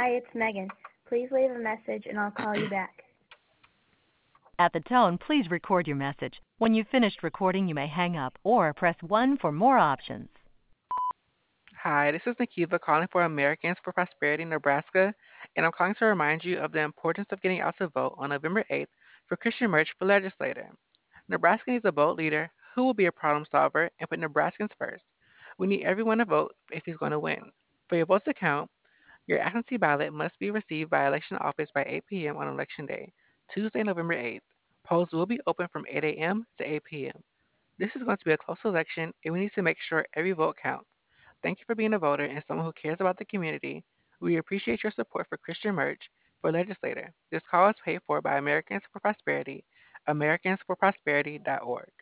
Hi, it's Megan. Please leave a message and I'll call you back. At the tone, please record your message. When you've finished recording, you may hang up or press 1 for more options. Hi, this is Nikiva calling for Americans for Prosperity, Nebraska, and I'm calling to remind you of the importance of getting out to vote on November 8th for Christian Merch for legislator. Nebraska needs a bold leader who will be a problem solver and put Nebraskans first. We need everyone to vote if he's going to win. For your votes to count, your absentee ballot must be received by election office by 8 p.m. on election day, Tuesday, November 8th. Polls will be open from 8 a.m. to 8 p.m. This is going to be a close election, and we need to make sure every vote counts. Thank you for being a voter and someone who cares about the community. We appreciate your support for Christian Merch for legislator. This call is paid for by Americans for Prosperity, americansforprosperity.org.